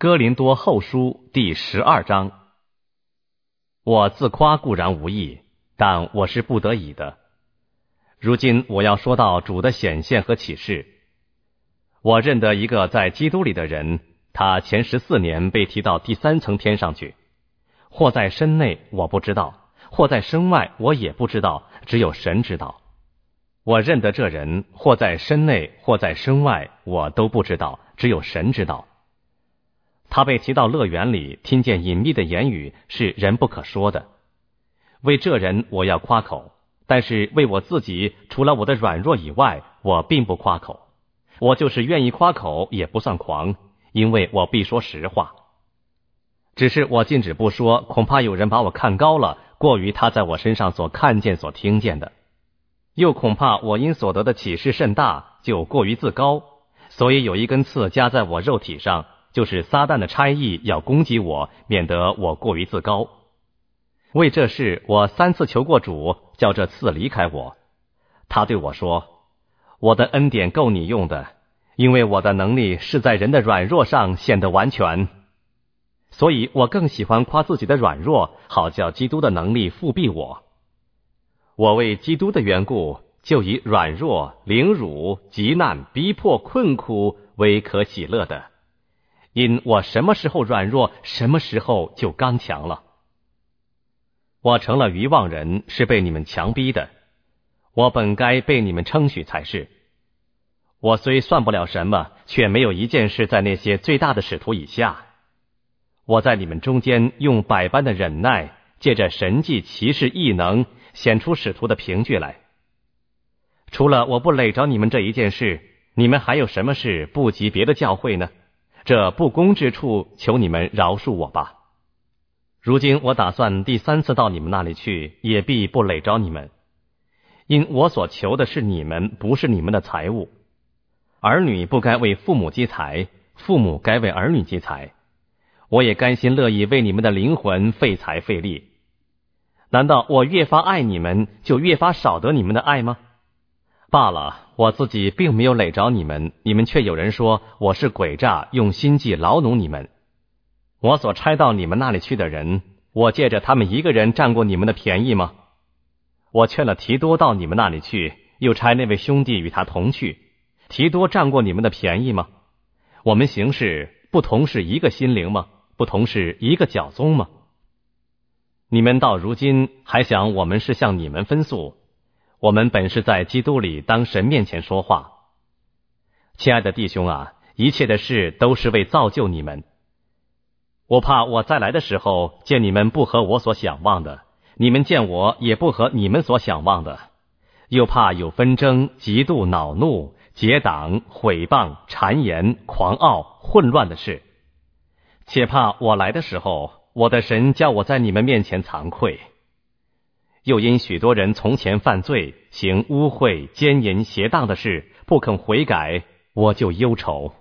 哥林多后书第12章。我自夸固然无益，但我是不得已的。如今我要说到主的显现和启示。我认得一个在基督里的人，他前14年被提到第3层天上去，或在身内我不知道，或在身外我也不知道，只有神知道。我认得这人，或在身内或在身外我都不知道，只有神知道。他被提到乐园里，听见隐秘的言语，是人不可说的。为这人我要夸口，但是为我自己，除了我的软弱以外，我并不夸口。我就是愿意夸口，也不算狂，因为我必说实话。只是我禁止不说，恐怕有人把我看高了，过于他在我身上所看见所听见的。又恐怕我因所得的启示甚大，就过于自高，所以有一根刺加在我肉体上，就是撒旦的差役要攻击我，免得我过于自高。为这事我3次求过主，叫这刺离开我。他对我说，我的恩典够你用的，因为我的能力是在人的软弱上显得完全。所以我更喜欢夸自己的软弱，好叫基督的能力复庇我。我为基督的缘故，就以软弱、凌辱、急难、逼迫、困苦为可喜乐的，因我什么时候软弱，什么时候就刚强了。我成了愚妄人，是被你们强逼的，我本该被你们称许才是。我虽算不了什么，却没有一件事在那些最大的使徒以下。我在你们中间用百般的忍耐，借着神迹奇事异能，显出使徒的凭据来。除了我不累着你们这一件事，你们还有什么事不及别的教会呢？这不公之处，求你们饶恕我吧。如今我打算第3次到你们那里去，也必不累着你们，因我所求的是你们，不是你们的财物。儿女不该为父母积财，父母该为儿女积财。我也甘心乐意为你们的灵魂费财费力。难道我越发爱你们，就越发少得你们的爱吗？罢了，我自己并没有累着你们，你们却有人说我是诡诈，用心计劳奴你们。我所差到你们那里去的人，我借着他们一个人占过你们的便宜吗？我劝了提多到你们那里去，又差那位兄弟与他同去，提多占过你们的便宜吗？我们行事不同是一个心灵吗？不同是一个脚宗吗？你们到如今还想我们是向你们分诉，我们本是在基督里当神面前说话。亲爱的弟兄啊，一切的事都是为造就你们。我怕我再来的时候，见你们不合我所想望的，你们见我也不合你们所想望的，又怕有纷争、嫉妒、恼怒、结党、毁谤、谗言、狂傲、混乱的事。且怕我来的时候，我的神叫我在你们面前惭愧。又因许多人从前犯罪，行污秽、奸淫、邪荡的事，不肯悔改，我就忧愁。